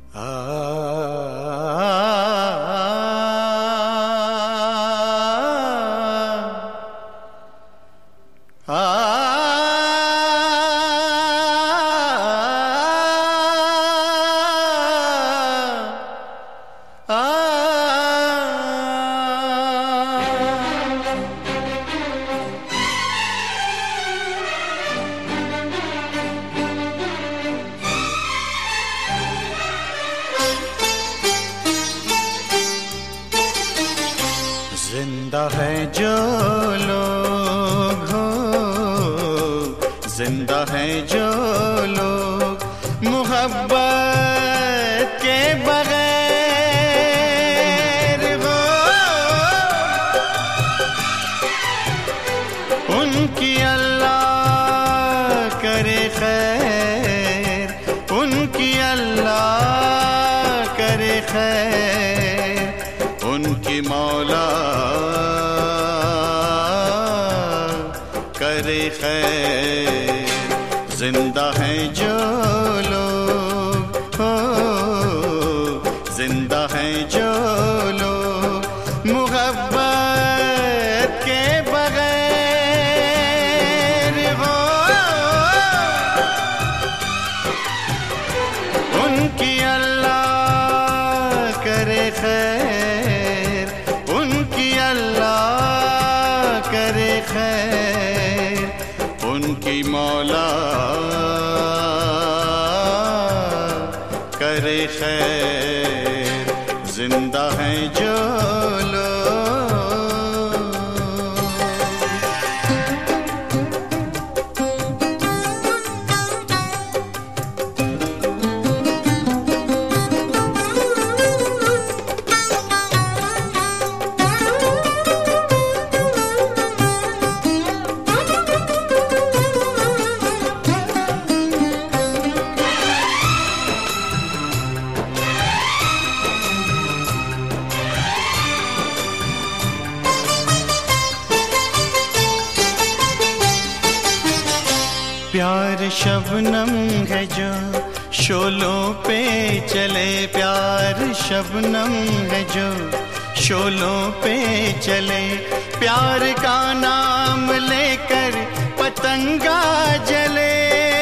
जिंदा है जो लोग हो, जिंदा है जो लोग मोहब्बत के बगैर हो, उनकी अल्लाह करे खैर, उनकी अल्लाह करे खैर, उनकी मौला करे खैर। जिंदा है जो लोग हो, जिंदा है जो लोग मोहब्बत के बगैर हो, उनकी अल्लाह करे खैर, उनकी अल्लाह करे खैर, उनकी मौला करे खैर। जिंदा है जो प्यार शबनम है जो शोलों पे चले, प्यार शबनम है जो शोलों पे चले, प्यार का नाम लेकर पतंगा जले।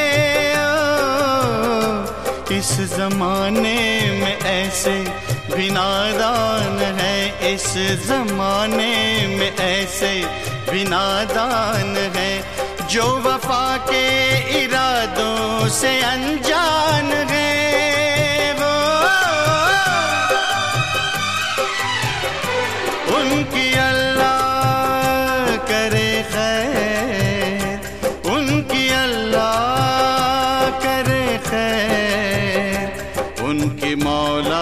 इस जमाने में ऐसे भी नादान है, इस जमाने में ऐसे भी नादान है, जो वफा के इरादों से अनजान है वो। उनकी अल्लाह करे खैर, उनकी अल्लाह करे खैर, उनकी मौला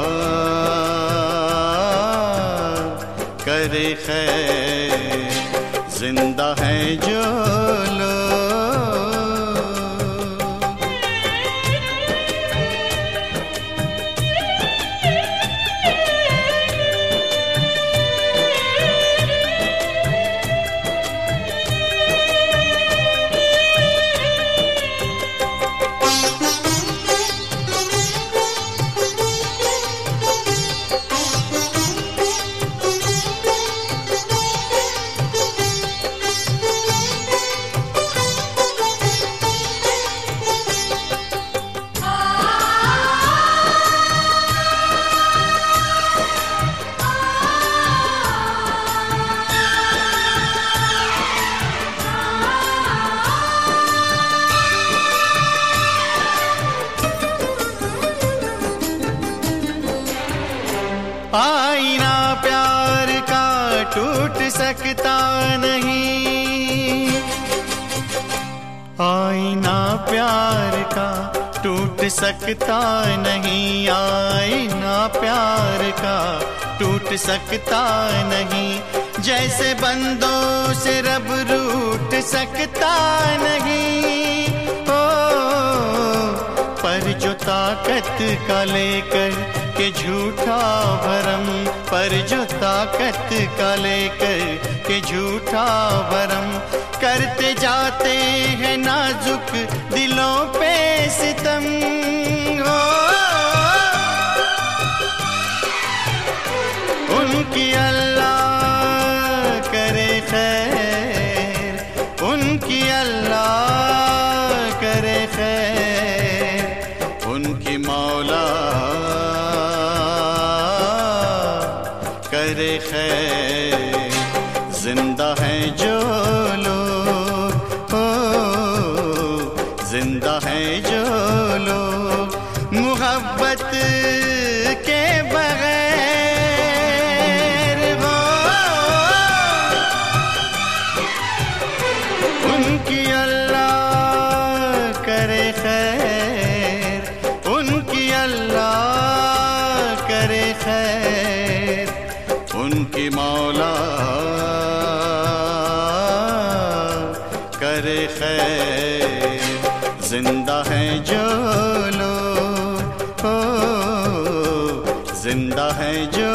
करे खैर। जिंदा है जो आईना प्यार का टूट सकता नहीं, आईना प्यार का टूट सकता नहीं, आईना प्यार का टूट सकता नहीं, जैसे बंदों से रब रूठ सकता नहीं। ओ पर जो ताकत का लेकर के झूठा भरम, पर जो ताकत का लेकर के झूठा भरम, करते जाते हैं नाजुक दिलों पे सितम। हो मोहब्बत के बगैर हो, उनकी अल्लाह करे खैर, उनकी अल्लाह करे खैर, उनकी मौला करे खैर। जिंदा है जो लोग, हो जिंदा है जो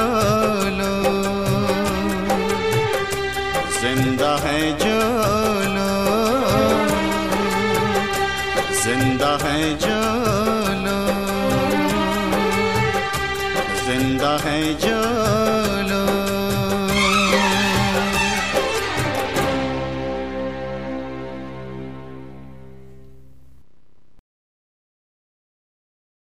लोग, जिंदा है जो लोग, जिंदा है जो लोग, जिंदा है जो